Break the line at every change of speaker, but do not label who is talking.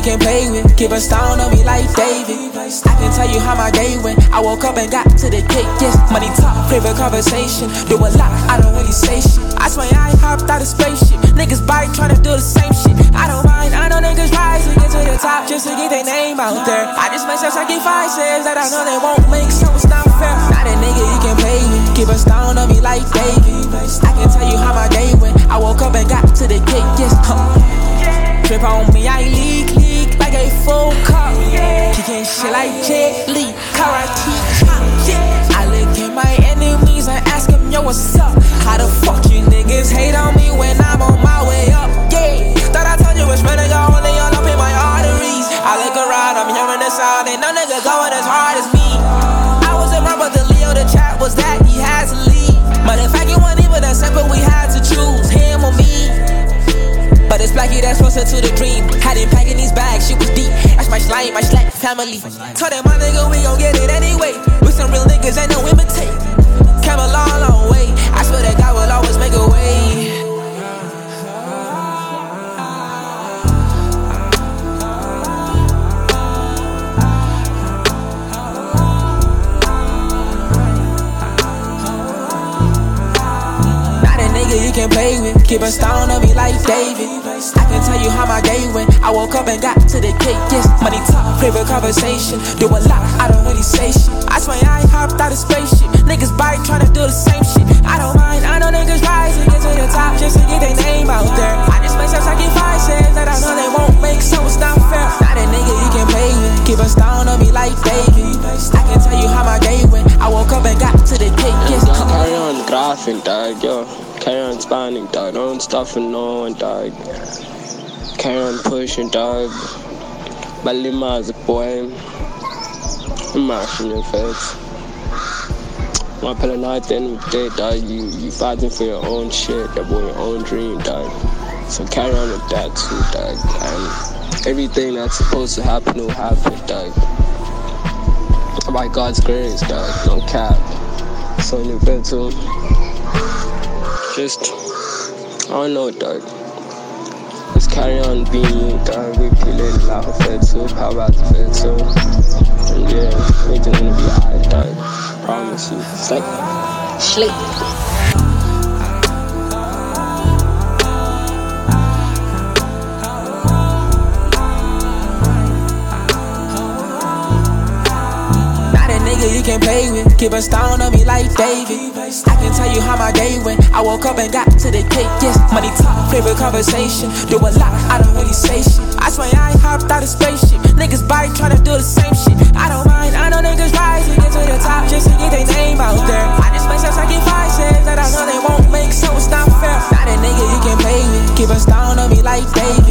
can play with. Keep a stone on me like David. I can tell you how my day went. I woke up and got to the cake, yes. Money talk, favorite conversation. Do a lot, I don't really say shit. I swear I hopped out of spaceship. Niggas bite tryna do the same shit. I don't mind, I know niggas rise to get to the top just to get their name out there. I just make sure I get 5 shares that I know they won't make, so it's not fair. Not a nigga you can play with. Keep a stone on me like David. I can tell you how my day went. I woke up and got to the cake, yes. Trip on me, I leak like a full cup. Kicking shit like Jet Li, karate chop. I look at my enemies and ask them, yo, what's up? How the fuck you niggas hate on me when I'm on my way up? Yeah, thought I told you it's better go only all up in my arteries. I look around, I'm hearing the sound, ain't no nigga going as hard as me. I was in my brother Leo, the chat was that he had to leave. But in fact, it wasn't even that simple, we had to choose him or me. But it's Blackie that's closer to the dream. Had him packing these bags, shit was deep. That's my slime, my slack family. Told them my nigga, we gon' get it anyway. We some real niggas, ain't no imitate. Came a long, long way. I swear that God will always make a way. You can play with, keep a stone on me like David. I can tell you how my day went. I woke up and got to the cake, yes. Money talk, favorite conversation. Do a lot, I don't really say shit. I swear I hopped out of spaceship. Niggas bite tryna do the same shit. I don't mind, I know niggas rise to get to the top just to get their name out there. I just make sure I get 5 shares that I know they won't make, so it's not fair. Not a nigga you can play with, keep a stone on me like David. I can tell you how my day went. I woke up and got to the cake, yes.
Carry on graphing, dog, yo. Carry on spanning, dog. Don't stop for no one, dog. Carry on pushing, dog. Balima is a boy. I'm mashing your face. My pillar at the end of the day, dog. You fighting for your own shit, your boy, your own dream, dog. So carry on with that too, dog. And everything that's supposed to happen will happen, dog. By God's grace, dog. No cap. So in the bed too. Just, I don't know, dog. Just carry on being you, dog. We feeling like a fed too, how about the fed too? And yeah, everything's gonna be alright, dog. Promise you. It's like sleep.
You can play with, keep a stone on me like David. I can tell you how my day went. I woke up and got to the cake, yes. Money talk, favorite conversation. Do a lot, I don't really say shit. I swear I hopped out of spaceship. Niggas bite tryna do the same shit. I don't mind, I know niggas rise to get to the top just to get their name out there. I just make sure I get 5 shares that I know they won't make, so it's not fair. Not a nigga you can play with, keep a stone on me like David.